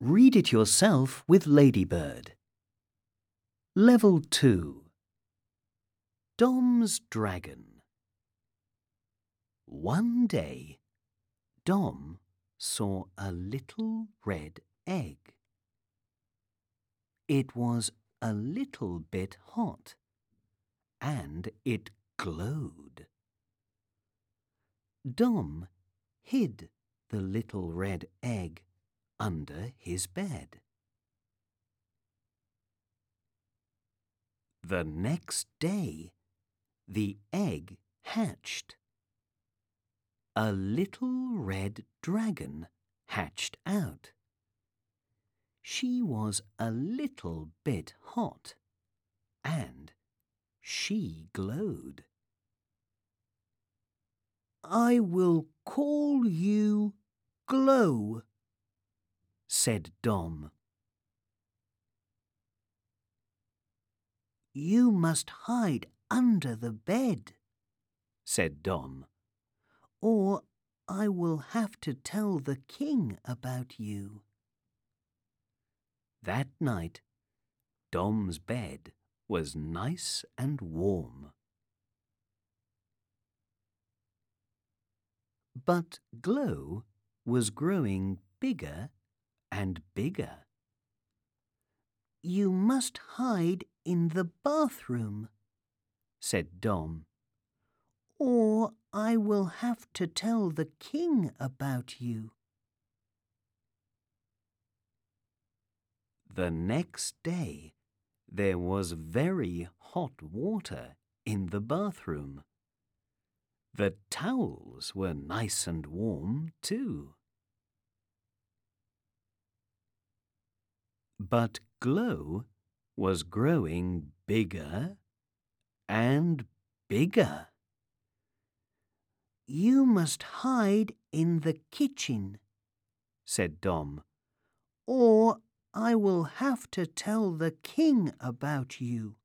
Read it yourself with Ladybird. Level 2. Dom's Dragon. One day, Dom saw a little red egg. It was a little bit hot, and it glowed. Dom hid the little red egg under his bed. The next day, the egg hatched. A little red dragon hatched out. She was a little bit hot, and she glowed. "I will call you Glow," said Dom. "You must hide under the bed," said Dom, "or I will have to tell the king about you." That night, Dom's bed was nice and warm. But Glow was growing bigger and bigger. "You must hide in the bathroom," said Dom, "or I will have to tell the king about you." The next day, there was very hot water in the bathroom. The towels were nice and warm too. But Glow was growing bigger and bigger. "You must hide in the kitchen," said Dom, "or I will have to tell the king about you."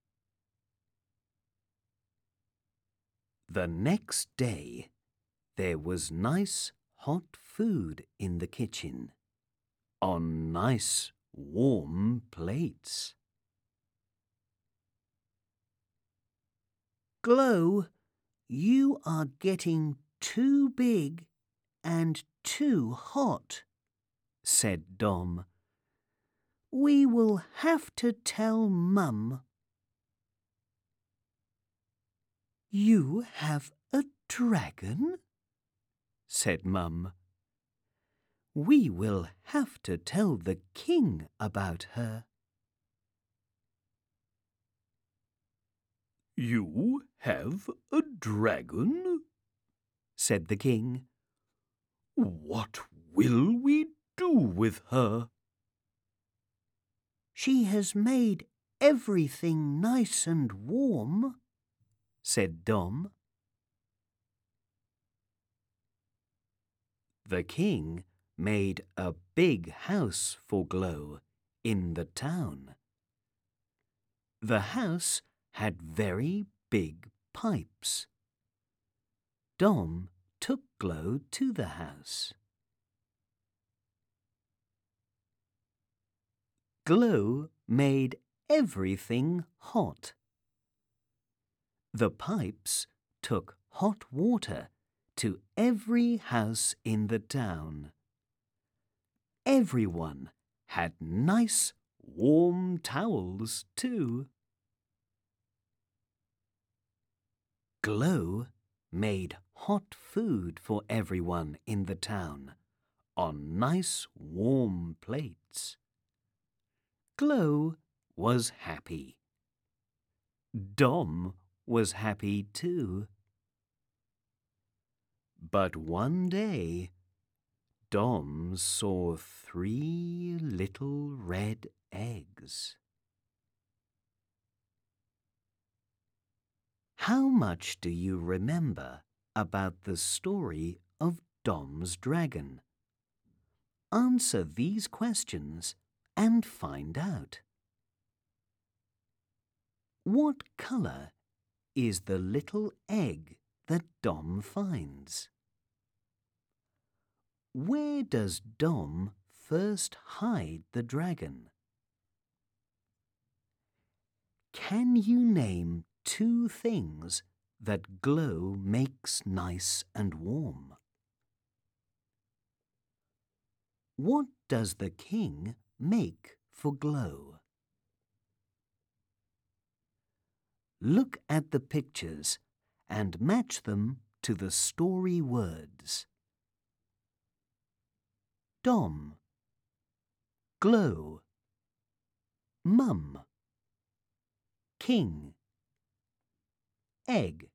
The next day, there was nice hot food in the kitchen, on nice warm plates. "Glow, you are getting too big and too hot," said Dom. "We will have to tell Mum." "You have a dragon?" said Mum. "We will have to tell the king about her." "You have a dragon?" said the king. "What will we do with her?" "She has made everything nice and warm," said Dom. The king made a big house for Glow in the town. The house had very big pipes. Dom took Glow to the house. Glow made everything hot. The pipes took hot water to every house in the town. Everyone had nice warm towels too. Glow made hot food for everyone in the town on nice warm plates. Glow was happy. Dom was happy too. But one day, Dom saw 3 little red eggs. How much do you remember about the story of Dom's dragon? Answer these questions and find out. What colour is the little egg that Dom finds? Where does Dom first hide the dragon? Can you name 2 things that glow makes nice and warm? What does the king make for glow? Look at the pictures and match them to the story words. Dom, glow, mum, king, egg.